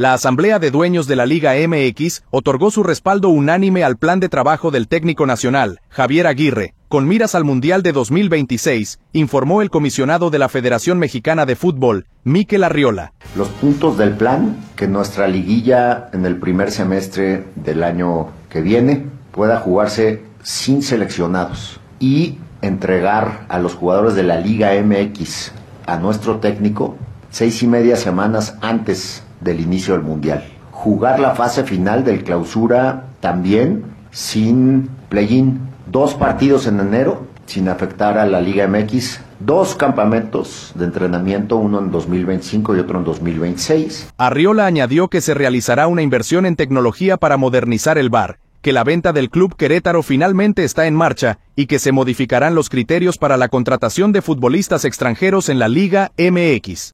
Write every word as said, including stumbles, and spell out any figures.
La Asamblea de Dueños de la Liga M X otorgó su respaldo unánime al plan de trabajo del técnico nacional, Javier Aguirre, con miras al Mundial de dos mil veintiséis, informó el comisionado de la Federación Mexicana de Fútbol, Mikel Arriola. Los puntos del plan, que nuestra liguilla en el primer semestre del año que viene pueda jugarse sin seleccionados y entregar a los jugadores de la Liga M X a nuestro técnico seis y media semanas antes del inicio del Mundial. Jugar la fase final del clausura también sin play-in. Dos partidos en enero sin afectar a la Liga M X. Dos campamentos de entrenamiento, uno en dos mil veinticinco y otro en dos mil veintiséis. Arriola añadió que se realizará una inversión en tecnología para modernizar el V A R, que la venta del Club Querétaro finalmente está en marcha y que se modificarán los criterios para la contratación de futbolistas extranjeros en la Liga M X.